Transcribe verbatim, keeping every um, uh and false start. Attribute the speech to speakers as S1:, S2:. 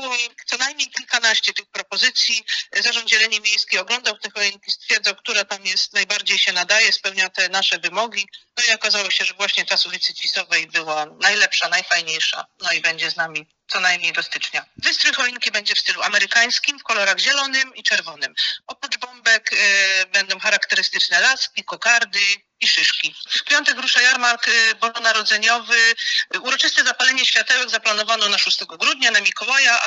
S1: było co najmniej kilkanaście tych propozycji. Zarząd Zieleni Miejskiej oglądał te choinki, stwierdzał, która tam jest najbardziej się nadaje, spełnia te nasze wymogi. No i okazało się, że właśnie ta z ulicy Cisowej była najlepsza, najfajniejsza. No i będzie z nami co najmniej do stycznia. Wystrój choinki będzie w stylu amerykańskim, w kolorach zielonym i czerwonym. Oprócz bombek y, będą charakterystyczne laski, kokardy i szyszki. W piątek rusza jarmark y, bożonarodzeniowy. Uroczyste zapalenie światełek zaplanowano na szóstego grudnia, na Mikołaja.